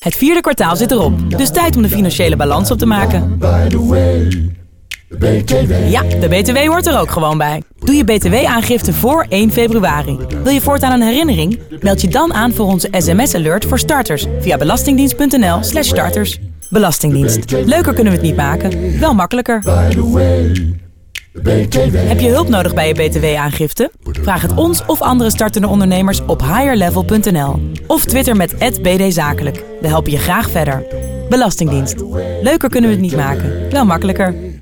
Het vierde kwartaal zit erop, dus tijd om de financiële balans op te maken. Ja, de BTW hoort er ook gewoon bij. Doe je BTW-aangifte voor 1 februari. Wil je voortaan een herinnering? Meld je dan aan voor onze SMS-alert voor starters via belastingdienst.nl/starters. Belastingdienst. Leuker kunnen we het niet maken, wel makkelijker. Heb je hulp nodig bij je BTW-aangifte? Vraag het ons of andere startende ondernemers op higherlevel.nl. Of twitter met @BDZakelijk. We helpen je graag verder. Belastingdienst. Leuker kunnen we het niet maken, wel makkelijker.